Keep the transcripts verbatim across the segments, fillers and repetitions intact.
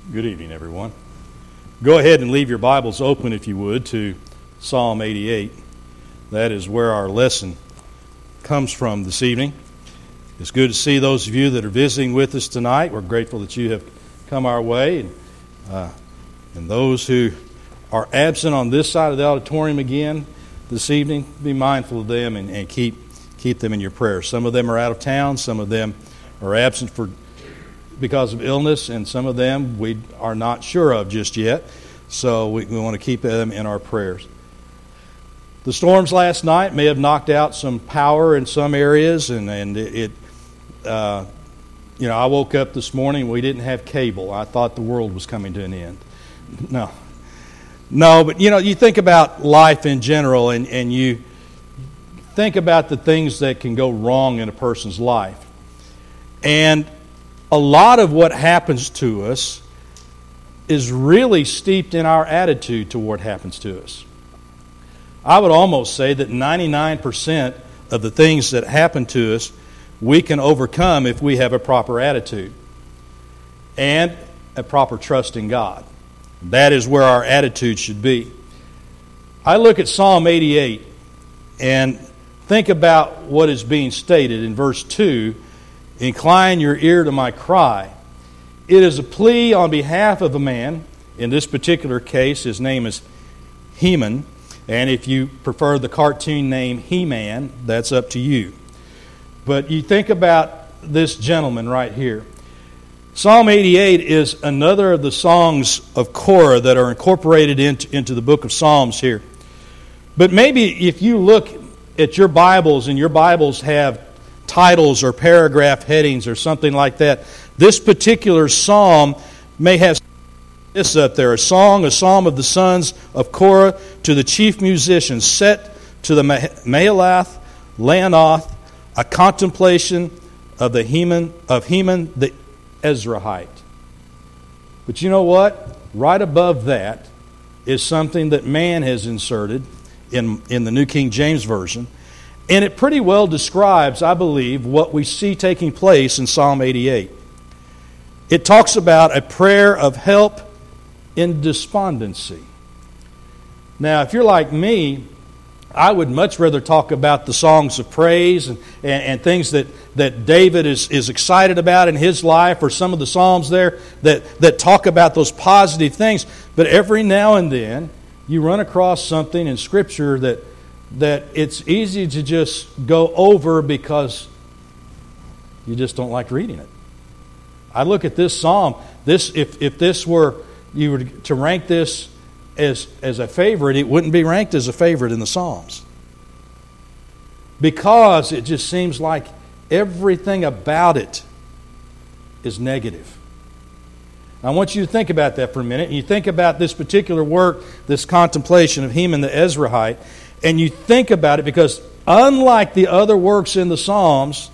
Good evening, everyone. Go ahead and leave your Bibles open, if you would, to Psalm eighty-eight. That is where our lesson comes from this evening. It's good to see those of you that are visiting with us tonight. We're grateful that you have come our way. And, uh, and those who are absent on this side of the auditorium again this evening, be mindful of them and, and keep keep them in your prayers. Some of them are out of town. Some of them are absent for because of illness, and some of them we are not sure of just yet. So we, we want to keep them in our prayers. The storms last night may have knocked out some power in some areas, and, and it, it uh, you know, I woke up this morning, we didn't have cable. I thought the world was coming to an end. No. No, but you know, you think about life in general, and, and you think about the things that can go wrong in a person's life. And a lot of what happens to us is really steeped in our attitude toward what happens to us. I would almost say that ninety-nine percent of the things that happen to us we can overcome if we have a proper attitude and a proper trust in God. That is where our attitude should be. I look at Psalm eighty-eight and think about what is being stated in verse two. Incline your ear to my cry. It is a plea on behalf of a man. In this particular case, his name is Heman. And if you prefer the cartoon name He-Man, that's up to you. But you think about this gentleman right here. Psalm eighty-eight is another of the songs of Korah that are incorporated into, into the book of Psalms here. But maybe if you look at your Bibles, and your Bibles have titles or paragraph headings or something like that, this particular psalm may have this up there: a song, a psalm of the sons of Korah to the chief musicians, set to the Mahalath, Leanoth, a contemplation of the Heman of Heman the Ezrahite. But you know what? Right above that is something that man has inserted in, in the New King James Version. And it pretty well describes, I believe, what we see taking place in Psalm eighty-eight. It talks about a prayer of help in despondency. Now, if you're like me, I would much rather talk about the songs of praise and, and, and things that, that David is, is excited about in his life, or some of the psalms there that, that talk about those positive things. But every now and then, you run across something in Scripture that that it's easy to just go over because you just don't like reading it. I look at this psalm, this if, if this were, you were to rank this as, as a favorite, it wouldn't be ranked as a favorite in the Psalms. Because it just seems like everything about it is negative. I want you to think about that for a minute. You think about this particular work, this contemplation of Heman the Ezrahite, and you think about it because unlike the other works in the Psalms,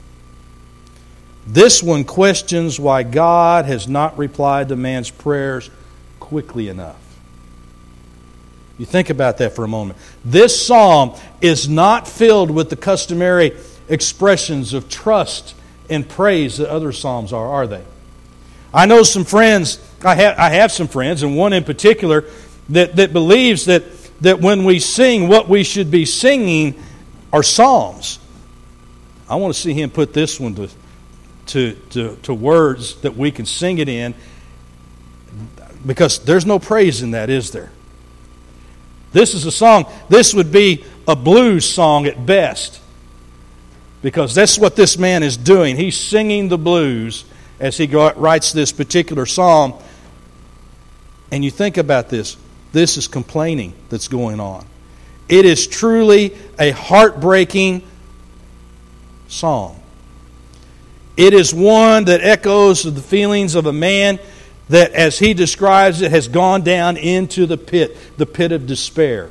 this one questions why God has not replied to man's prayers quickly enough. You think about that for a moment. This psalm is not filled with the customary expressions of trust and praise that other psalms are, are they? I know some friends, I have, I have some friends, and one in particular that, that believes that that when we sing, what we should be singing are psalms. I want to see him put this one to, to, to, to words that we can sing it in, because there's no praise in that, is there? This is a song, this would be a blues song at best, because that's what this man is doing. He's singing the blues as he writes this particular psalm. And you think about this. This is complaining that's going on. It is truly a heartbreaking psalm. It is one that echoes the feelings of a man that, as he describes it, has gone down into the pit, the pit of despair.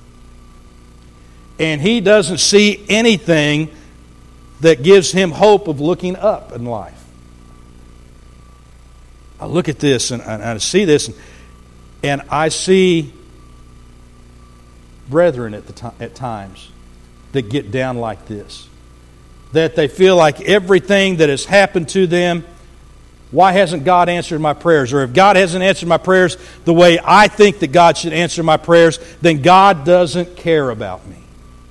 And he doesn't see anything that gives him hope of looking up in life. I look at this and I see this, and And I see brethren at the t- at times that get down like this. That they feel like everything that has happened to them Why hasn't God answered my prayers? Or if God hasn't answered my prayers the way I think that God should answer my prayers, then God doesn't care about me.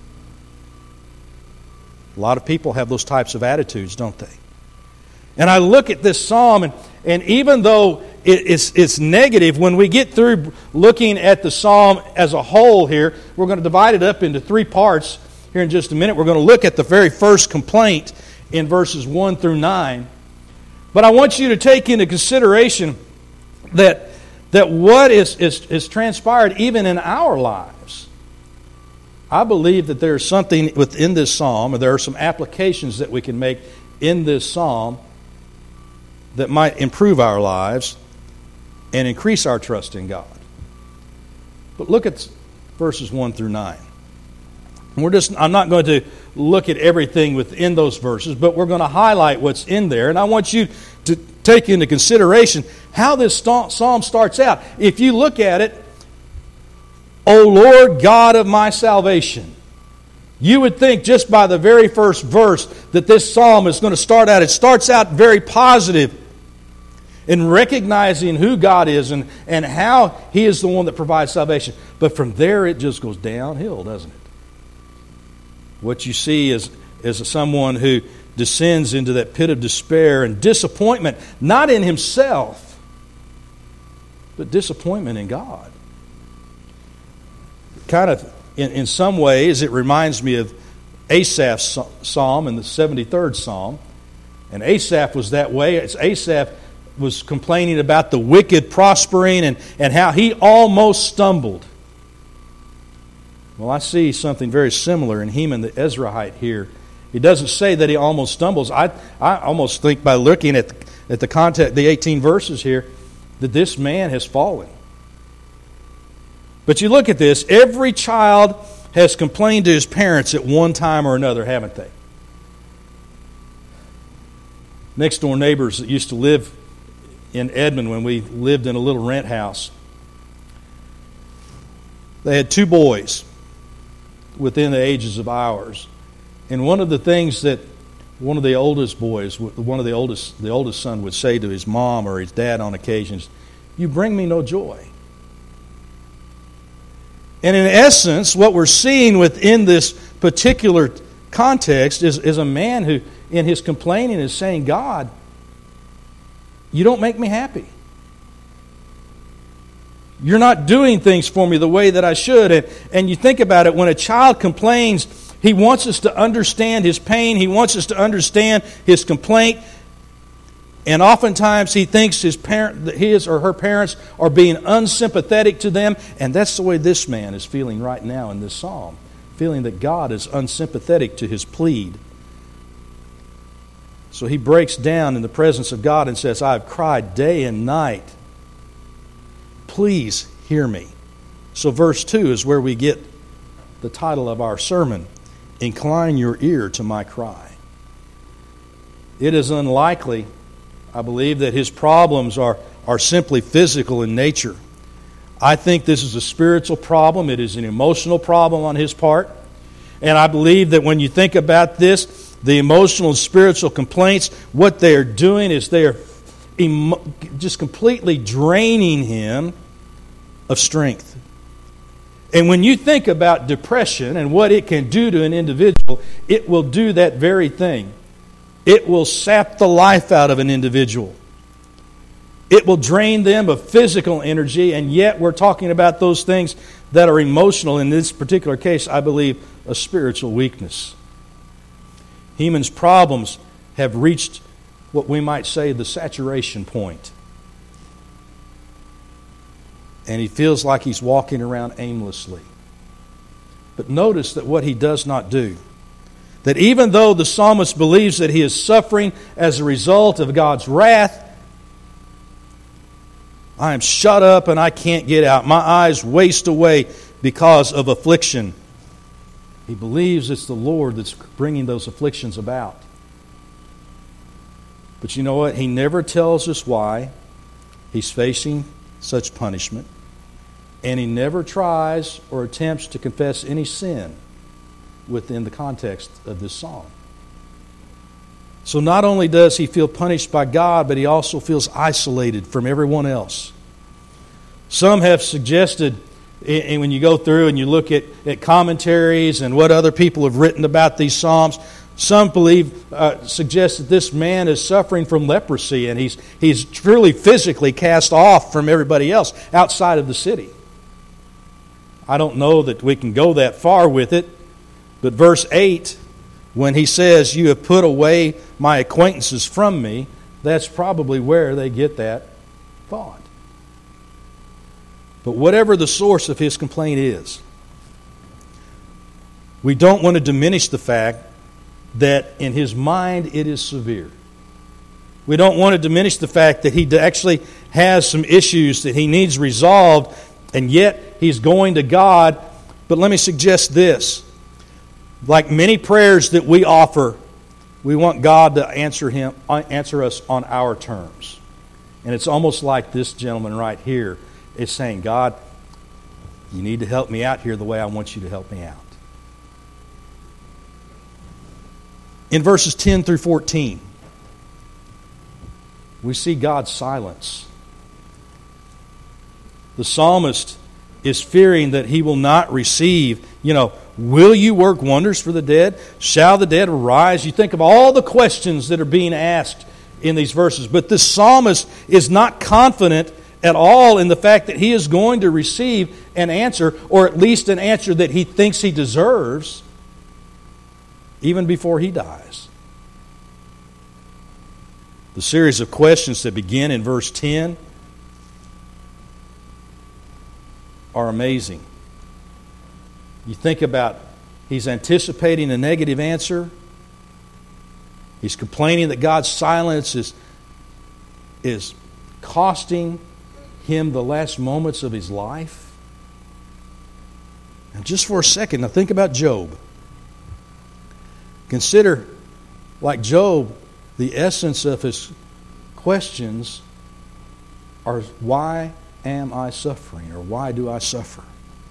A lot of people have those types of attitudes, don't they? And I look at this psalm, and, and even though it, it's, it's negative, when we get through looking at the psalm as a whole here, we're going to divide it up into three parts here in just a minute. We're going to look at the very first complaint in verses one through nine. But I want you to take into consideration that, that what is, is, is transpired even in our lives. I believe that there is something within this psalm, or there are some applications that we can make in this psalm that might improve our lives and increase our trust in God. But look at verses one through nine. We're just, I'm not going to look at everything within those verses, but we're going to highlight what's in there. And I want you to take into consideration how this psalm starts out. If you look at it, O Lord God of my salvation. You would think just by the very first verse that this psalm is going to start out. It starts out very positive in recognizing who God is and, and how He is the one that provides salvation. But from there it just goes downhill, doesn't it? What you see is, is someone who descends into that pit of despair and disappointment, not in himself, but disappointment in God. Kind of, in, in some ways, it reminds me of Asaph's psalm in the seventy-third psalm. And Asaph was that way. It's Asaph was complaining about the wicked prospering and, and how he almost stumbled. Well, I see something very similar in Heman the Ezrahite here. He doesn't say that he almost stumbles. I I almost think by looking at the, at the context, the eighteen verses here, that this man has fallen. But you look at this, every child has complained to his parents at one time or another, haven't they? Next door neighbors that used to live in Edmond when we lived in a little rent house, they had two boys within the ages of ours. And one of the things that one of the oldest boys, one of the oldest, the oldest son would say to his mom or his dad on occasions, "You bring me no joy." And in essence, what we're seeing within this particular context is, is a man who, in his complaining, is saying, God, you don't make me happy. You're not doing things for me the way that I should. And, and you think about it, when a child complains, he wants us to understand his pain. He wants us to understand his complaint. And oftentimes he thinks his parent, his or her parents are being unsympathetic to them. And that's the way this man is feeling right now in this psalm. Feeling that God is unsympathetic to his plead. So he breaks down in the presence of God and says, I've cried day and night. Please hear me. So verse two is where we get the title of our sermon. Incline your ear to my cry. It is unlikely, I believe, that his problems are, are simply physical in nature. I think this is a spiritual problem. It is an emotional problem on his part. And I believe that when you think about this, the emotional and spiritual complaints, what they are doing is they are emo- just completely draining him of strength. And when you think about depression and what it can do to an individual, it will do that very thing. It will sap the life out of an individual. It will drain them of physical energy, and yet we're talking about those things that are emotional. In this particular case, I believe, a spiritual weakness. Heman's problems have reached what we might say the saturation point. And he feels like he's walking around aimlessly. But notice that what he does not do, that even though the psalmist believes that he is suffering as a result of God's wrath, I am shut up and I can't get out. My eyes waste away because of affliction. He believes it's the Lord that's bringing those afflictions about. But you know what? He never tells us why he's facing such punishment. And he never tries or attempts to confess any sin within the context of this psalm. So not only does he feel punished by God, but he also feels isolated from everyone else. Some have suggested, and when you go through and you look at, at commentaries and what other people have written about these Psalms, some believe, uh, suggest that this man is suffering from leprosy and he's, he's truly physically cast off from everybody else outside of the city. I don't know that we can go that far with it, but verse eight, when he says, "You have put away my acquaintances from me," that's probably where they get that thought. But whatever the source of his complaint is, we don't want to diminish the fact that in his mind it is severe. We don't want to diminish the fact that he actually has some issues that he needs resolved, and yet he's going to God. But let me suggest this. Like many prayers that we offer, we want God to answer him, answer us on our terms. And it's almost like this gentleman right here is saying, "God, you need to help me out here the way I want you to help me out." In verses ten through fourteen, we see God's silence. The psalmist is fearing that he will not receive, you know, will you work wonders for the dead? Shall the dead arise? You think of all the questions that are being asked in these verses. But this psalmist is not confident at all in the fact that he is going to receive an answer, or at least an answer that he thinks he deserves, even before he dies. The series of questions that begin in verse ten are amazing. You think about, he's anticipating a negative answer. He's complaining that God's silence is, is costing him the last moments of his life. And just for a second, now think about Job. Consider, like Job, the essence of his questions are, why am I suffering? Or why do I suffer?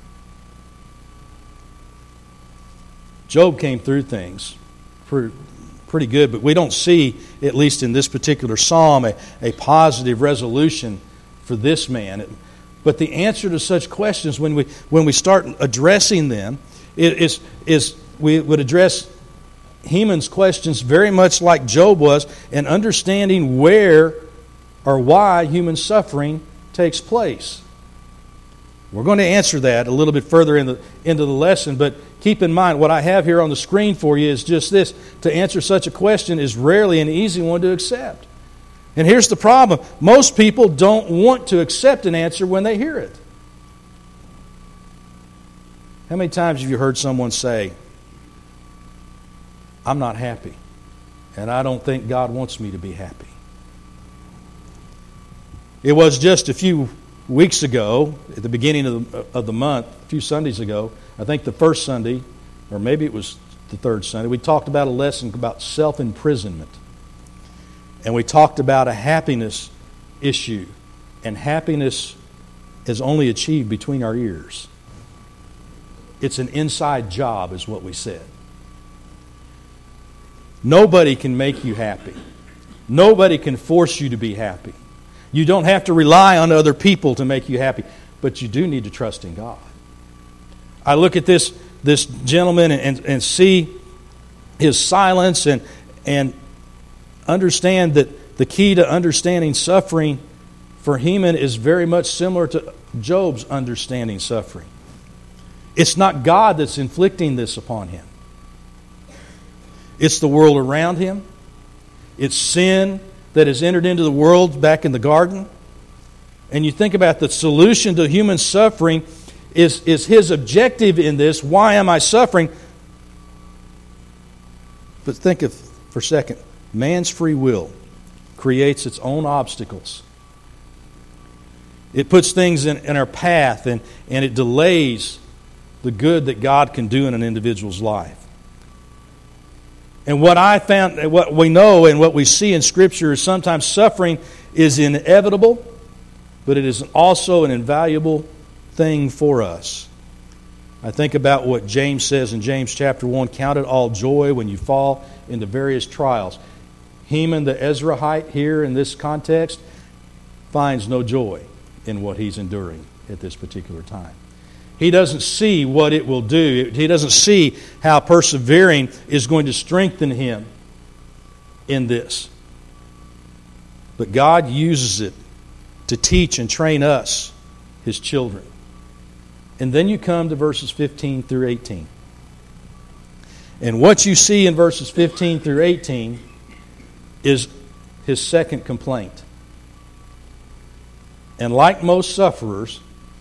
Job came through things pretty, pretty good, but we don't see, at least in this particular psalm, a, a positive resolution for this man. But the answer to such questions, when we when we start addressing them, is, is we would address Heman's questions very much like Job was, and understanding where or why human suffering takes place. We're going to answer that a little bit further in the, into the lesson, but keep in mind what I have here on the screen for you is just this. To answer such a question is rarely an easy one to accept. And here's the problem. Most people don't want to accept an answer when they hear it. How many times have you heard someone say, "I'm not happy, and I don't think God wants me to be happy"? It was just a few weeks ago, at the beginning of the, of the month, a few Sundays ago, I think the first Sunday, or maybe it was the third Sunday, we talked about a lesson about self-imprisonment. And we talked about a happiness issue. And happiness is only achieved between our ears. It's an inside job, is what we said. Nobody can make you happy. Nobody can force you to be happy. You don't have to rely on other people to make you happy, but you do need to trust in God. I look at this, this gentleman and, and see his silence and, and understand that the key to understanding suffering for Heman is very much similar to Job's understanding suffering. It's not God that's inflicting this upon him. It's the world around him. It's sin that has entered into the world back in the garden. And you think about the solution to human suffering is, is his objective in this. Why am I suffering? But think of, for a second, man's free will creates its own obstacles. It puts things in, in our path and, and it delays the good that God can do in an individual's life. And what I found, what we know and what we see in Scripture is sometimes suffering is inevitable, but it is also an invaluable thing for us. I think about what James says in James chapter one, "Count it all joy when you fall into various trials." Heman the Ezrahite here in this context finds no joy in what he's enduring at this particular time. He doesn't see what it will do. He doesn't see how persevering is going to strengthen him in this. But God uses it to teach and train us, His children. And then you come to verses fifteen through eighteen. And what you see in verses fifteen through eighteen is his second complaint. And like most sufferers,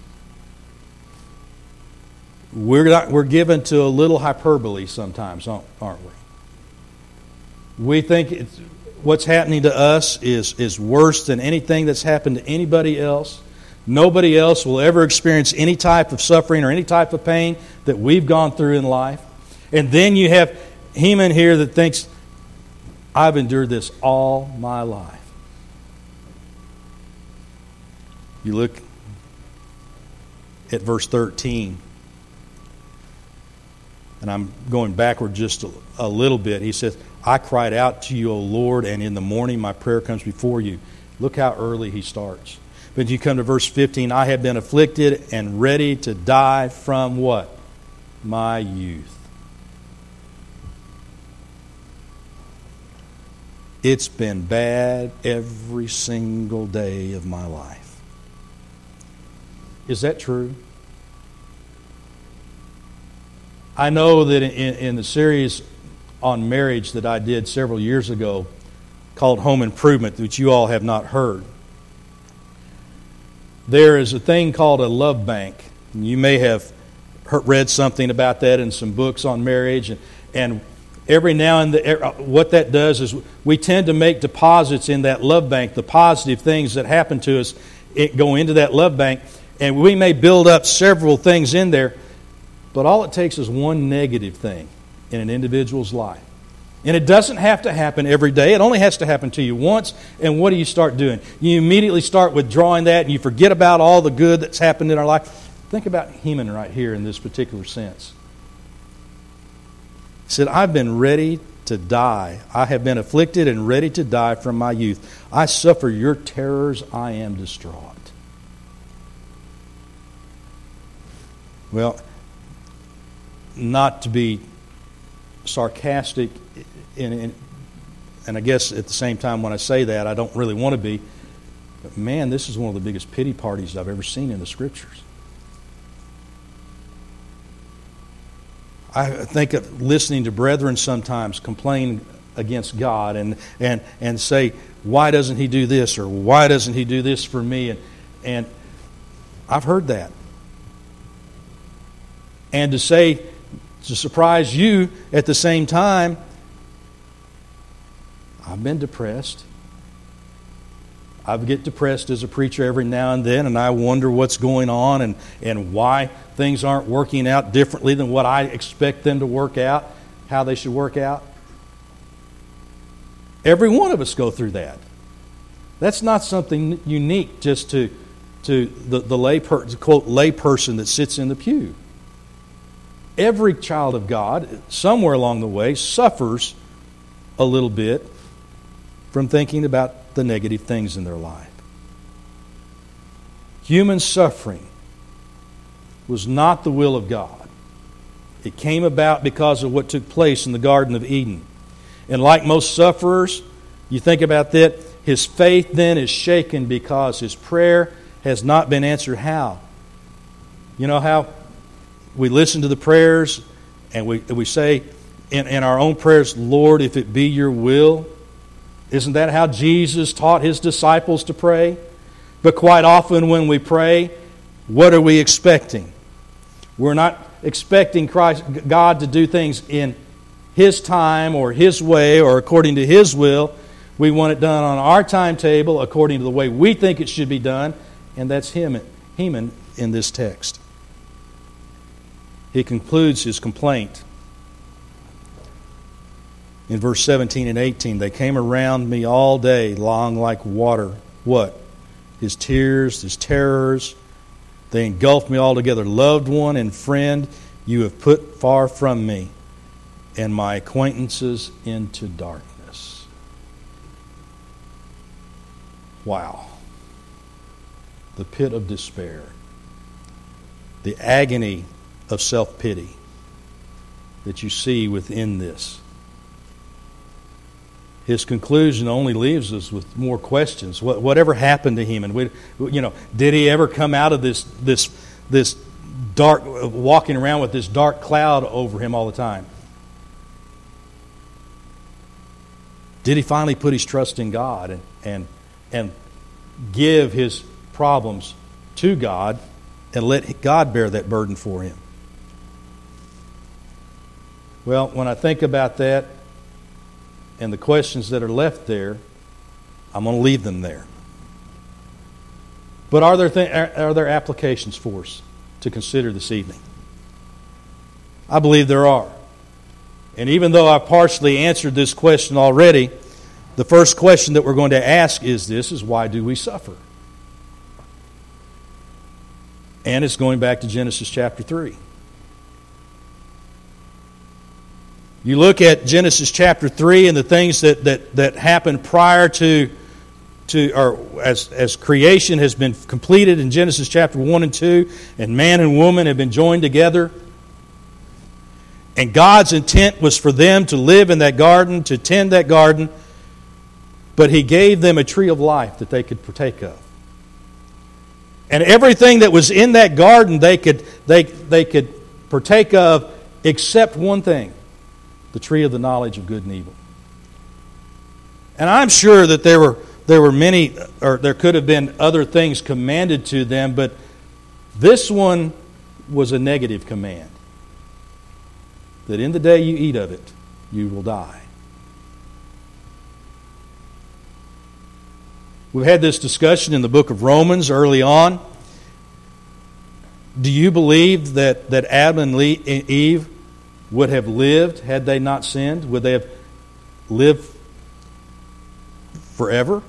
we're not, we're given to a little hyperbole sometimes, aren't we? We think it's, what's happening to us is, is worse than anything that's happened to anybody else. Nobody else will ever experience any type of suffering or any type of pain that we've gone through in life. And then you have Heman here that thinks, I've endured this all my life. You look at verse thirteen, and I'm going backward just a, a little bit. He says, I cried out to you, O Lord, and in the morning my prayer comes before you. Look how early he starts. But you come to verse fifteen, I have been afflicted and ready to die from what? My youth. It's been bad every single day of my life. Is that true? I know that in, in the series on marriage that I did several years ago called Home Improvement, which you all have not heard, there is a thing called a love bank. You may have heard, read something about that in some books on marriage. And, and every now and then, what that does is we tend to make deposits in that love bank. The positive things that happen to us it go into that love bank. And we may build up several things in there, but all it takes is one negative thing in an individual's life. And it doesn't have to happen every day. It only has to happen to you once. And what do you start doing? You immediately start withdrawing that and you forget about all the good that's happened in our life. Think about Heman right here in this particular sense. He said, I've been ready to die. I have been afflicted and ready to die from my youth. I suffer your terrors. I am distraught. Well, not to be sarcastic, in, in, and I guess at the same time when I say that, I don't really want to be, but man, this is one of the biggest pity parties I've ever seen in the Scriptures. I think of listening to brethren sometimes complain against God and, and, and say, why doesn't He do this, or why doesn't He do this for me? And, and I've heard that. And to say, to surprise you at the same time, I've been depressed. I get depressed as a preacher every now and then, and I wonder what's going on and, and why things aren't working out differently than what I expect them to work out, how they should work out. Every one of us go through that. That's not something unique just to, to the, the lay per, quote, lay person that sits in the pew. Every child of God, somewhere along the way, suffers a little bit from thinking about the negative things in their life. Human suffering was not the will of God. It came about because of what took place in the Garden of Eden. And like most sufferers, you think about that, his faith then is shaken because his prayer has not been answered. How? You know how we listen to the prayers and we we say in, in our own prayers, Lord, if it be your will. Isn't that how Jesus taught His disciples to pray? But quite often when we pray, what are we expecting? We're not expecting Christ, God to do things in His time or His way or according to His will. We want it done on our timetable according to the way we think it should be done. And that's Heman in this text. He concludes his complaint in verse seventeen and eighteen. They came around me all day long like water. What? His tears, his terrors. They engulfed me altogether. Loved one and friend, you have put far from me, and my acquaintances into darkness. Wow. The pit of despair. The agony of self-pity that you see within this. His conclusion only leaves us with more questions. What, whatever happened to him, and we, you know, did he ever come out of this this this dark, walking around with this dark cloud over him all the time? Did he finally put his trust in God and and and give his problems to God and let God bear that burden for him? Well, when I think about that and the questions that are left there, I'm going to leave them there. But are there th- are there applications for us to consider this evening? I believe there are. And even though I've partially answered this question already, the first question that we're going to ask is this, is why do we suffer? And it's going back to Genesis chapter three. You look at Genesis chapter three and the things that, that, that happened prior to, to or as, as creation has been completed in Genesis chapter one and two, and man and woman have been joined together. And God's intent was for them to live in that garden, to tend that garden, but He gave them a tree of life that they could partake of. And everything that was in that garden they could they they could partake of except one thing. The tree of the knowledge of good and evil. And I'm sure that there were there were many, or there could have been other things commanded to them, but this one was a negative command. That in the day you eat of it, you will die. We've had this discussion in the book of Romans early on. Do you believe that, that Adam and Eve would have lived had they not sinned? Would they have lived forever?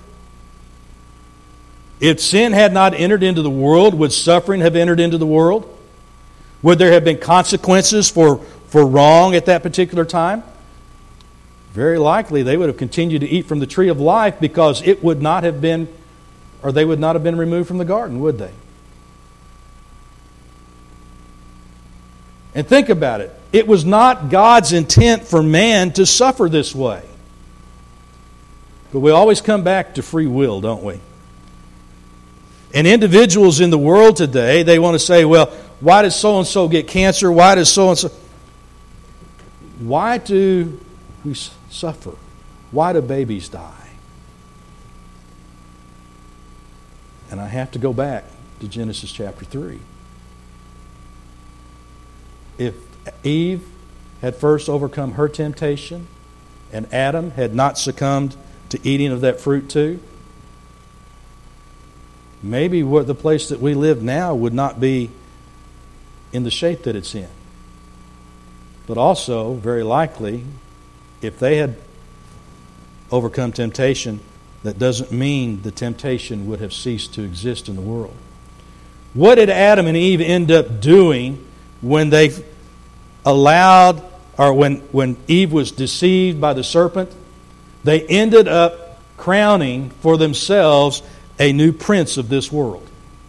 If sin had not entered into the world, would suffering have entered into the world? Would there have been consequences for, for wrong at that particular time? Very likely they would have continued to eat from the tree of life because it would not have been, or they would not have been removed from the garden, would they? And think about it. It was not God's intent for man to suffer this way. But we always come back to free will, don't we? And individuals in the world today, they want to say, well, why does so-and-so get cancer? Why does so-and-so... Why do we suffer? Why do babies die? And I have to go back to Genesis chapter three. If Eve had first overcome her temptation and Adam had not succumbed to eating of that fruit too, maybe what the place that we live now would not be in the shape that it's in. But also, very likely, if they had overcome temptation, that doesn't mean the temptation would have ceased to exist in the world. What did Adam and Eve end up doing when they allowed, or when, when Eve was deceived by the serpent? They ended up crowning for themselves a new prince of this world.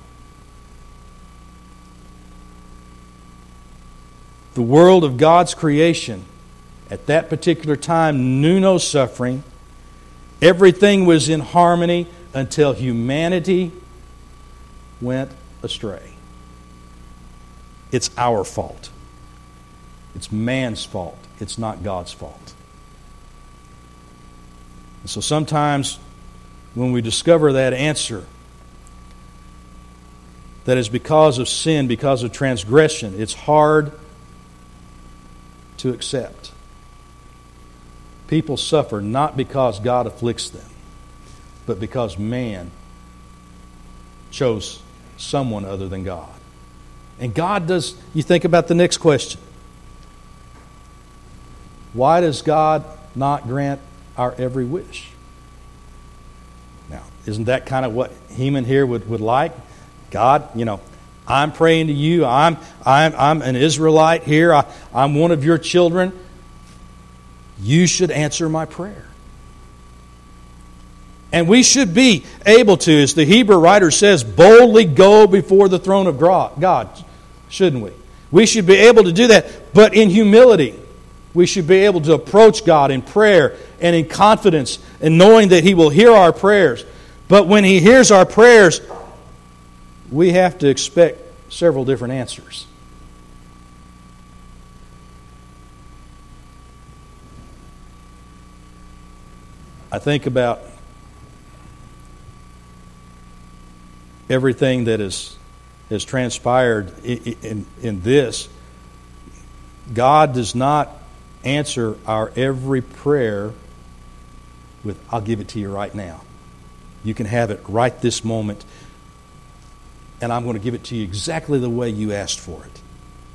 The world of God's creation at that particular time knew no suffering. Everything was in harmony until humanity went astray. It's our fault. It's man's fault. It's not God's fault. And so sometimes when we discover that answer, that is because of sin, because of transgression, it's hard to accept. People suffer not because God afflicts them, but because man chose someone other than God. And God does, you think about the next question. Why does God not grant our every wish? Now, isn't that kind of what Heman here would, would like? God, you know, I'm praying to you. I'm I'm I'm an Israelite here. I, I'm one of your children. You should answer my prayer. And we should be able to, as the Hebrew writer says, boldly go before the throne of God, shouldn't we? We should be able to do that, but in humility. We should be able to approach God in prayer and in confidence and knowing that He will hear our prayers. But when He hears our prayers, we have to expect several different answers. I think about everything that is, has transpired in, in, in this. God does not answer our every prayer with, I'll give it to you right now. You can have it right this moment, and I'm going to give it to you exactly the way you asked for it.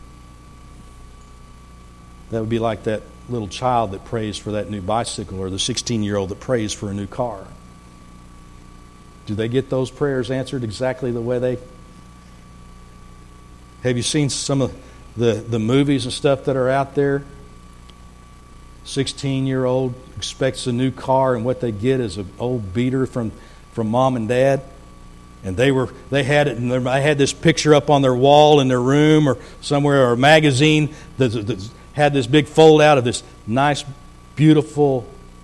That would be like that little child that prays for that new bicycle, or the sixteen-year-old that prays for a new car. Do they get those prayers answered exactly the way they... Have you seen some of the, the movies and stuff that are out there? sixteen-year-old expects a new car, and what they get is an old beater from, from mom and dad. And they were they had it, and they had this picture up on their wall in their room or somewhere, or a magazine that, that had this big fold out of this nice, beautiful.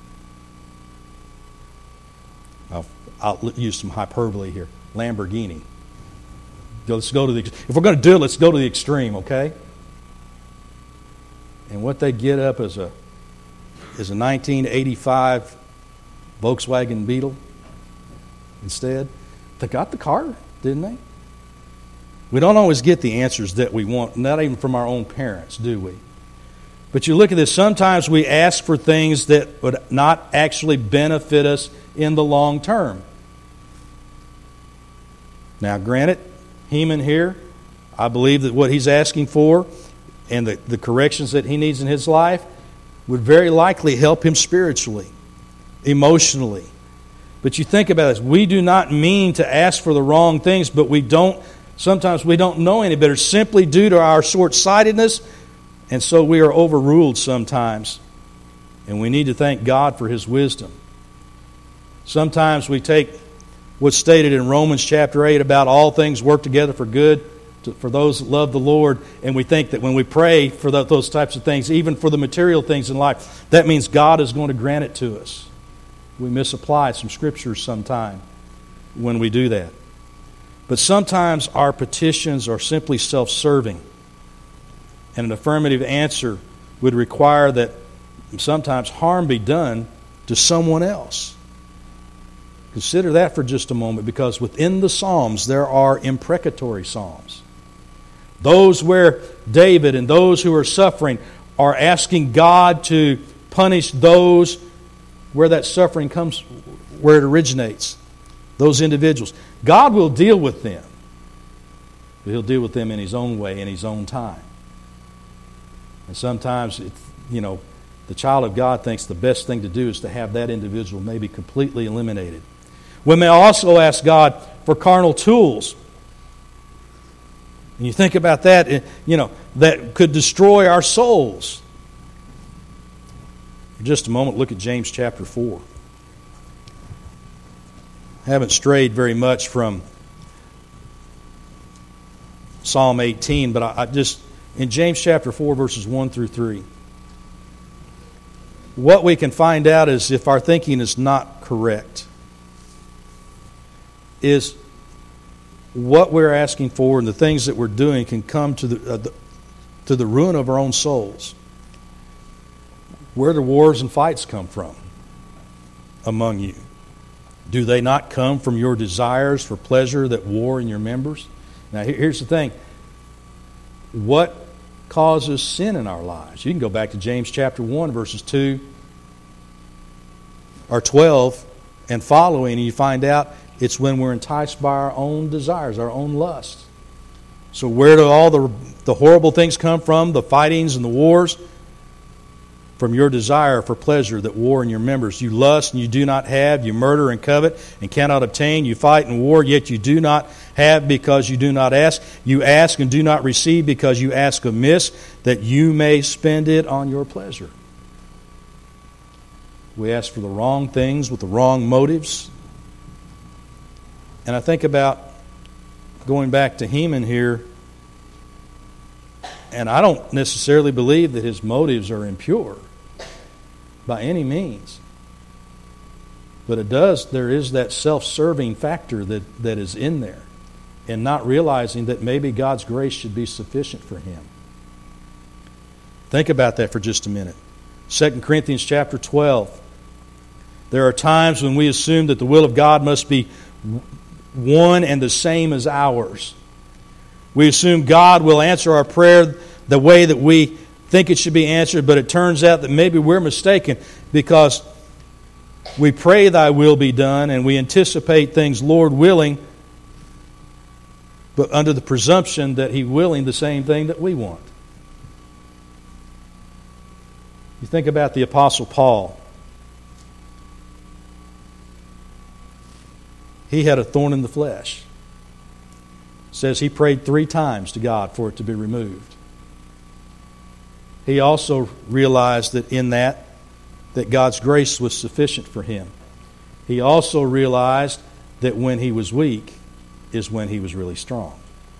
I'll, I'll use some hyperbole here. Lamborghini. Let's go to the. If we're going to do it, let's go to the extreme, okay? And what they get up is a is a nineteen eighty-five Volkswagen Beetle instead. They got the car, didn't they? We don't always get the answers that we want, not even from our own parents, do we? But you look at this, sometimes we ask for things that would not actually benefit us in the long term. Now, granted, Heman here, I believe that what he's asking for and the, the corrections that he needs in his life would very likely help him spiritually, emotionally. But you think about this, we do not mean to ask for the wrong things, but we don't, sometimes we don't know any better simply due to our short-sightedness, and so we are overruled sometimes. And we need to thank God for His wisdom. Sometimes we take what's stated in Romans chapter eight about all things work together for good to, for those that love the Lord, and we think that when we pray for the, those types of things, even for the material things in life, that means God is going to grant it to us. We misapply some scriptures sometime when we do that. But sometimes our petitions are simply self-serving. And an affirmative answer would require that sometimes harm be done to someone else. Consider that for just a moment, because within the Psalms there are imprecatory psalms. Those where David and those who are suffering are asking God to punish those where that suffering comes, where it originates, those individuals. God will deal with them, but He'll deal with them in His own way, in His own time. And sometimes, it, you know, the child of God thinks the best thing to do is to have that individual maybe completely eliminated. We may also ask God for carnal tools. And you think about that, you know, that could destroy our souls. For just a moment, look at James chapter four. I haven't strayed very much from Psalm eighteen, but I, I just, in James chapter four, verses one through three, what we can find out is if our thinking is not correct, is what we're asking for and the things that we're doing can come to the, uh, the to the ruin of our own souls. Where do wars and fights come from among you? Do they not come from your desires for pleasure that war in your members? Now, here's the thing. What causes sin in our lives? You can go back to James chapter one, verses two or twelve and following, and you find out it's when we're enticed by our own desires, our own lusts. So where do all the, the horrible things come from, the fightings and the wars? From your desire for pleasure that war in your members. You lust and you do not have. You murder and covet and cannot obtain. You fight and war, yet you do not have because you do not ask. You ask and do not receive because you ask amiss, that you may spend it on your pleasure. We ask for the wrong things with the wrong motives, And I think about going back to Heman here, and I don't necessarily believe that his motives are impure by any means. But it does, there is that self-serving factor that, that is in there, and not realizing that maybe God's grace should be sufficient for him. Think about that for just a minute. Second Corinthians chapter twelve. There are times when we assume that the will of God must be one and the same as ours. We assume God will answer our prayer the way that we think it should be answered, but it turns out that maybe we're mistaken, because we pray thy will be done and we anticipate things, Lord willing, but under the presumption that He's willing the same thing that we want. You think about the Apostle Paul. He had a thorn in the flesh. It says he prayed three times to God for it to be removed. He also realized that in that, that God's grace was sufficient for him. He also realized that when he was weak is when he was really strong.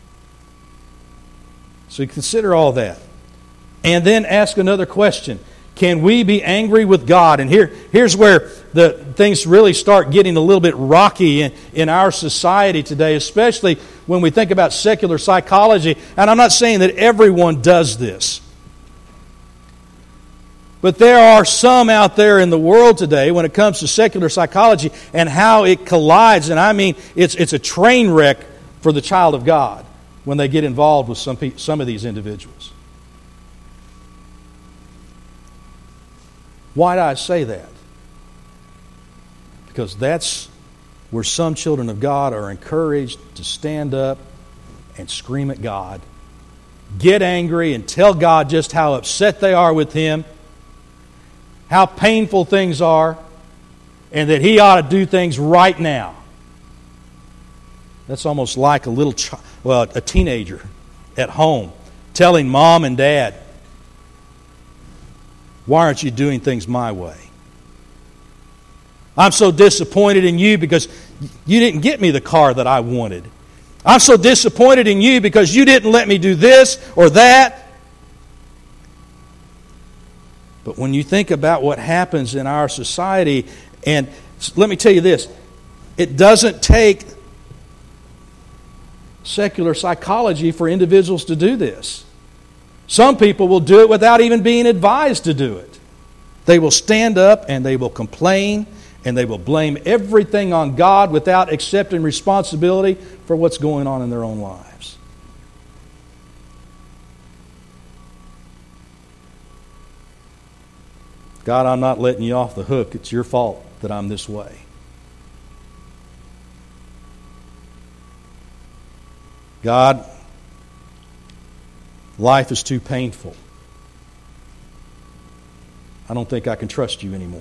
So you consider all that. And then ask another question. Can we be angry with God? And here, here's where the things really start getting a little bit rocky in, in our society today, especially when we think about secular psychology. And I'm not saying that everyone does this. But there are some out there in the world today when it comes to secular psychology and how it collides. And I mean, it's, it's a train wreck for the child of God when they get involved with some, pe- some of these individuals. Why do I say that? Because that's where some children of God are encouraged to stand up and scream at God, get angry and tell God just how upset they are with Him, how painful things are, and that He ought to do things right now. That's almost like a little child, well, a teenager at home telling mom and dad, why aren't you doing things my way? I'm so disappointed in you because you didn't get me the car that I wanted. I'm so disappointed in you because you didn't let me do this or that. But when you think about what happens in our society, and let me tell you this, it doesn't take secular psychology for individuals to do this. Some people will do it without even being advised to do it. They will stand up and they will complain and they will blame everything on God without accepting responsibility for what's going on in their own lives. God, I'm not letting you off the hook. It's your fault that I'm this way. God, life is too painful. I don't think I can trust you anymore.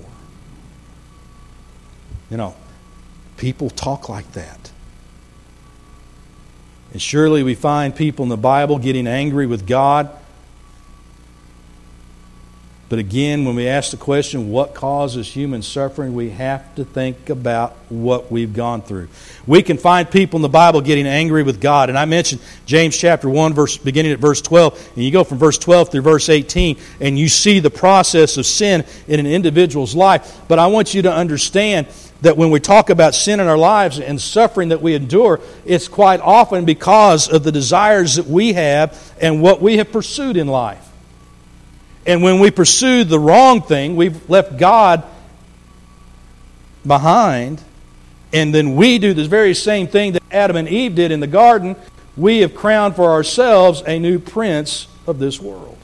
You know, people talk like that. And surely we find people in the Bible getting angry with God. But again, when we ask the question, what causes human suffering, we have to think about what we've gone through. We can find people in the Bible getting angry with God. And I mentioned James chapter one, verse, beginning at verse twelve. And you go from verse twelve through verse eighteen, and you see the process of sin in an individual's life. But I want you to understand that when we talk about sin in our lives and suffering that we endure, it's quite often because of the desires that we have and what we have pursued in life. And when we pursue the wrong thing, we've left God behind, and then we do the very same thing that Adam and Eve did in the garden. We have crowned for ourselves a new prince of this world.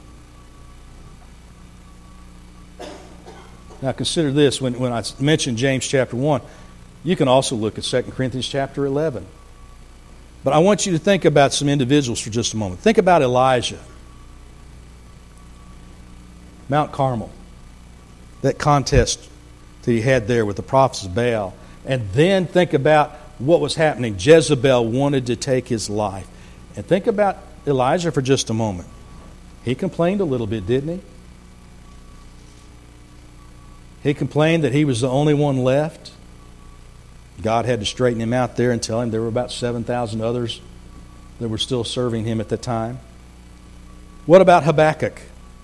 Now consider this, when, when I mentioned James chapter one, you can also look at Second Corinthians chapter eleven. But I want you to think about some individuals for just a moment. Think about Elijah. Mount Carmel, that contest that he had there with the prophets of Baal. And then think about what was happening. Jezebel wanted to take his life. And think about Elijah for just a moment. He complained a little bit, didn't he? He complained that he was the only one left. God had to straighten him out there and tell him there were about seven thousand others that were still serving him at the time. What about Habakkuk?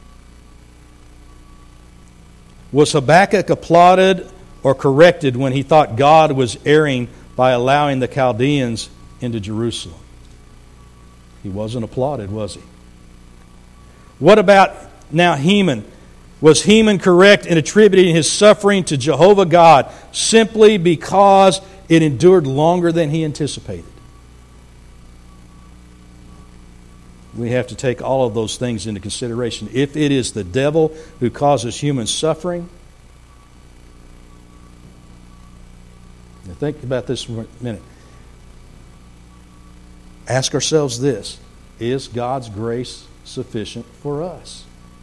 Was Habakkuk applauded or corrected when he thought God was erring by allowing the Chaldeans into Jerusalem? He wasn't applauded, was he? What about now Heman? Was Heman correct in attributing his suffering to Jehovah God simply because it endured longer than he anticipated? We have to take all of those things into consideration. If it is the devil who causes human suffering, now think about this for a minute. Ask ourselves this: is God's grace sufficient for us?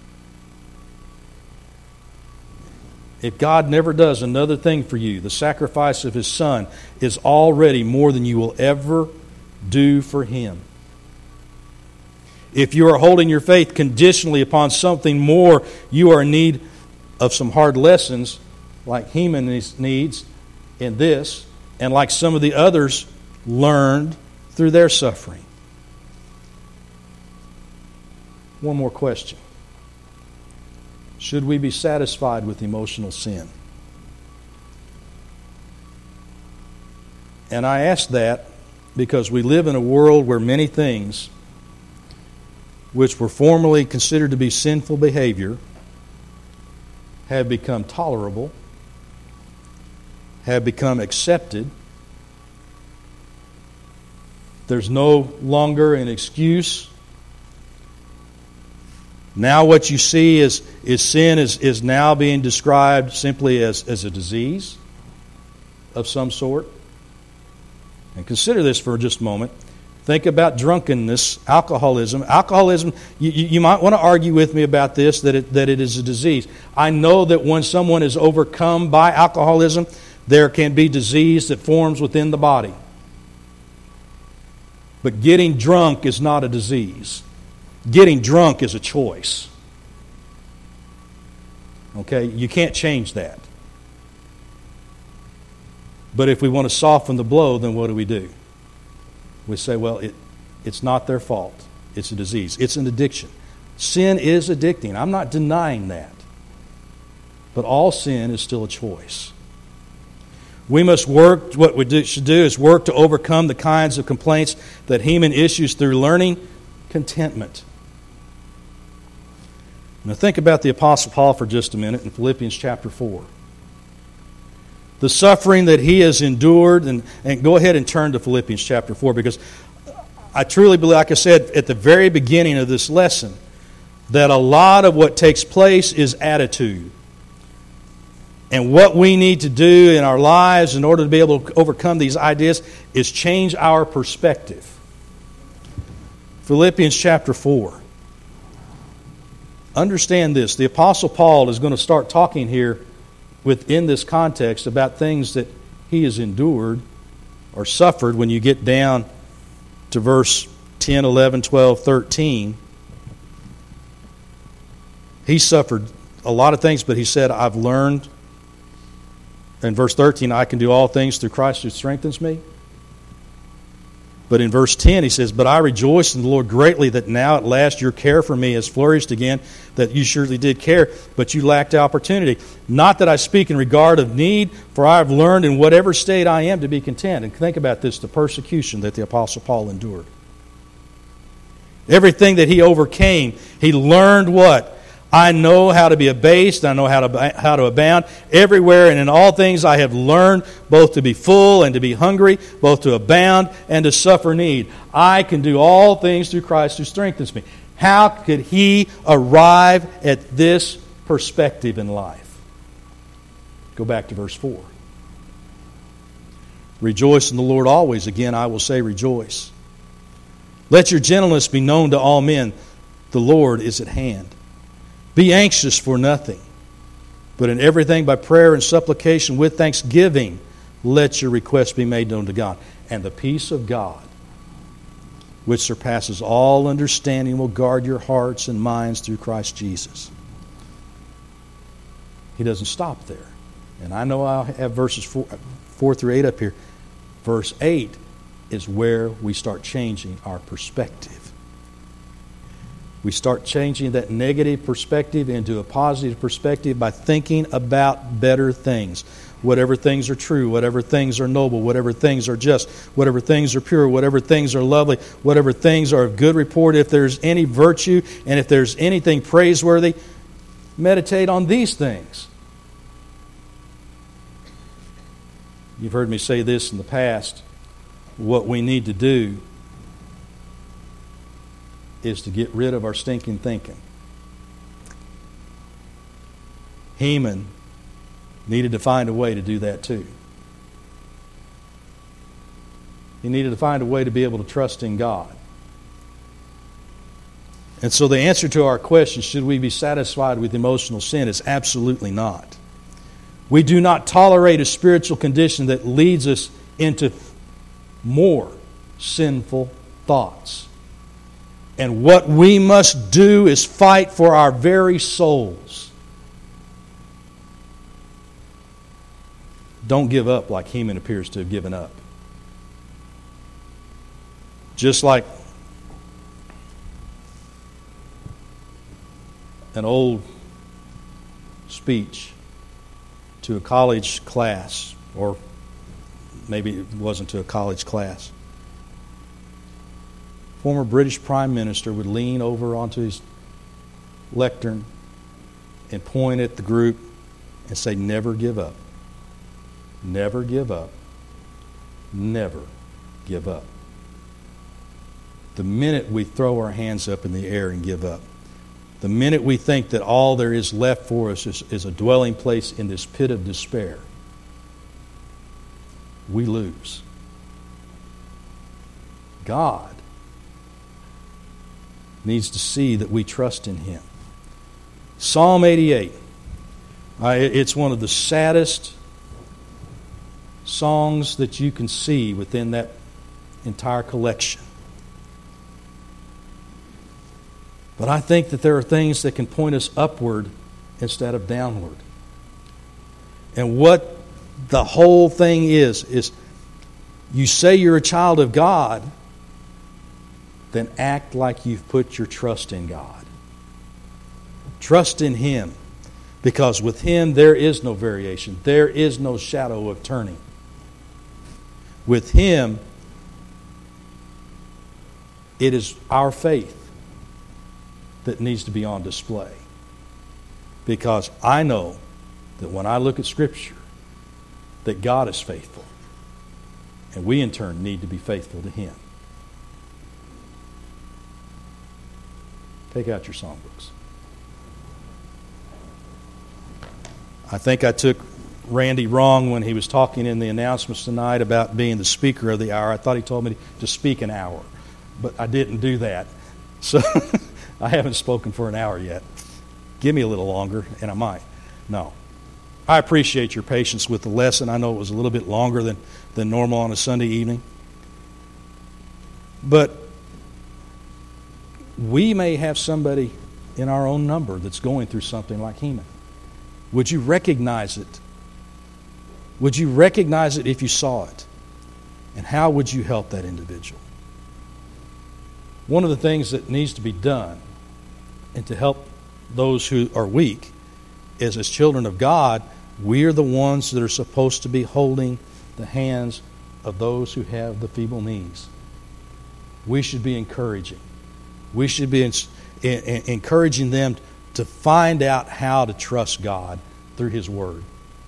If God never does another thing for you, the sacrifice of His Son is already more than you will ever do for Him. If you are holding your faith conditionally upon something more, you are in need of some hard lessons like Heman needs in this, and like some of the others learned through their suffering. One more question. Should we be satisfied with emotional sin? And I ask that because we live in a world where many things which were formerly considered to be sinful behavior have become tolerable, have become accepted. There's no longer an excuse. Now what you see is, is sin is, is now being described simply as, as a disease of some sort. And consider this for just a moment. Think about drunkenness, alcoholism. Alcoholism, you, you might want to argue with me about this, that it, that it is a disease. I know that when someone is overcome by alcoholism, there can be disease that forms within the body. But getting drunk is not a disease. Getting drunk is a choice. Okay? You can't change that. But if we want to soften the blow, then what do we do? We say, well, it, it's not their fault. It's a disease. It's an addiction. Sin is addicting. I'm not denying that. But all sin is still a choice. We must work, what we do, should do is work to overcome the kinds of complaints that Heman issues through learning contentment. Now think about the Apostle Paul for just a minute in Philippians chapter four. The suffering that he has endured, and, and go ahead and turn to Philippians chapter four, because I truly believe, like I said at the very beginning of this lesson, that a lot of what takes place is attitude. And what we need to do in our lives in order to be able to overcome these ideas is change our perspective. Philippians chapter four. Understand this. The Apostle Paul is going to start talking here within this context about things that he has endured or suffered when you get down to verse ten, eleven, twelve, thirteen. He suffered a lot of things, but he said, I've learned. In verse thirteen, I can do all things through Christ who strengthens me. But in verse ten, he says, but I rejoice in the Lord greatly that now at last your care for me has flourished again, that you surely did care, but you lacked opportunity. Not that I speak in regard of need, for I have learned in whatever state I am to be content. And think about this, the persecution that the Apostle Paul endured. Everything that he overcame, he learned what? I know how to be abased, I know how to how to abound. Everywhere and in all things I have learned both to be full and to be hungry, both to abound and to suffer need. I can do all things through Christ who strengthens me. How could he arrive at this perspective in life? Go back to verse four. Rejoice in the Lord always. Again, I will say rejoice. Let your gentleness be known to all men. The Lord is at hand. Be anxious for nothing, but in everything by prayer and supplication with thanksgiving, let your requests be made known to God. And the peace of God, which surpasses all understanding, will guard your hearts and minds through Christ Jesus. He doesn't stop there. And I know I have verses four, four through eight up here. Verse eight is where we start changing our perspective. We start changing that negative perspective into a positive perspective by thinking about better things. Whatever things are true, whatever things are noble, whatever things are just, whatever things are pure, whatever things are lovely, whatever things are of good report, if there's any virtue and if there's anything praiseworthy, meditate on these things. You've heard me say this in the past. What we need to do is to get rid of our stinking thinking. Heman needed to find a way to do that too. He needed to find a way to be able to trust in God. And so the answer to our question, should we be satisfied with emotional sin, is absolutely not. We do not tolerate a spiritual condition that leads us into more sinful thoughts. And what we must do is fight for our very souls. Don't give up like Heman appears to have given up. Just like an old speech to a college class, or maybe it wasn't to a college class. Former British Prime Minister would lean over onto his lectern and point at the group and say, never give up. Never give up. Never give up. The minute we throw our hands up in the air and give up, the minute we think that all there is left for us is, is a dwelling place in this pit of despair, we lose. God needs to see that we trust in Him. Psalm eighty-eight. Uh, it's one of the saddest songs that you can see within that entire collection. But I think that there are things that can point us upward instead of downward. And what the whole thing is, is you say you're a child of God, then act like you've put your trust in God. Trust in Him, because with Him there is no variation. There is no shadow of turning. With Him, it is our faith that needs to be on display. Because I know that when I look at Scripture, that God is faithful. And we in turn need to be faithful to Him. Take out your songbooks. I think I took Randy wrong when he was talking in the announcements tonight about being the speaker of the hour. I thought he told me to speak an hour, but I didn't do that. So I haven't spoken for an hour yet. Give me a little longer, and I might. No. I appreciate your patience with the lesson. I know it was a little bit longer than, than normal on a Sunday evening. But we may have somebody in our own number that's going through something like Heman. Would you recognize it? Would you recognize it if you saw it? And how would you help that individual? One of the things that needs to be done, and to help those who are weak, is as children of God, we are the ones that are supposed to be holding the hands of those who have the feeble knees. We should be encouraging. We should be in, in, encouraging them to find out how to trust God through His Word.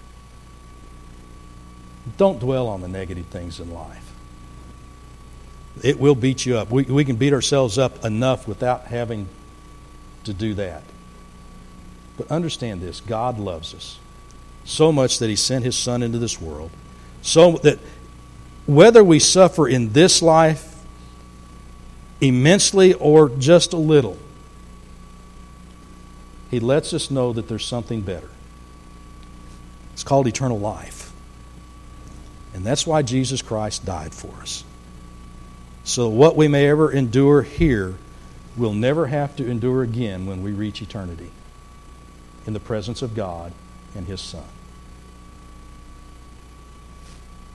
Don't dwell on the negative things in life. It will beat you up. We, we can beat ourselves up enough without having to do that. But understand this, God loves us so much that He sent His Son into this world, so that whether we suffer in this life immensely or just a little, He lets us know that there's something better. It's called eternal life. And that's why Jesus Christ died for us. So what we may ever endure here, we'll never have to endure again when we reach eternity in the presence of God and His Son.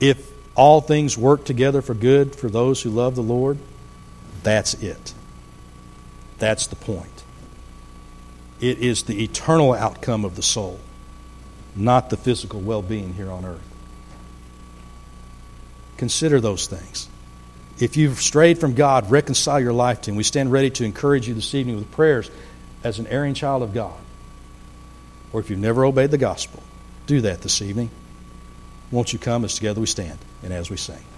if all things work together for good for those who love the Lord, that's it. That's the point. It is the eternal outcome of the soul, not the physical well-being here on earth. Consider those things. If you've strayed from God, reconcile your life to Him. We stand ready to encourage you this evening with prayers as an erring child of God. Or if you've never obeyed the gospel, do that this evening. Won't you come as together we stand and as we sing?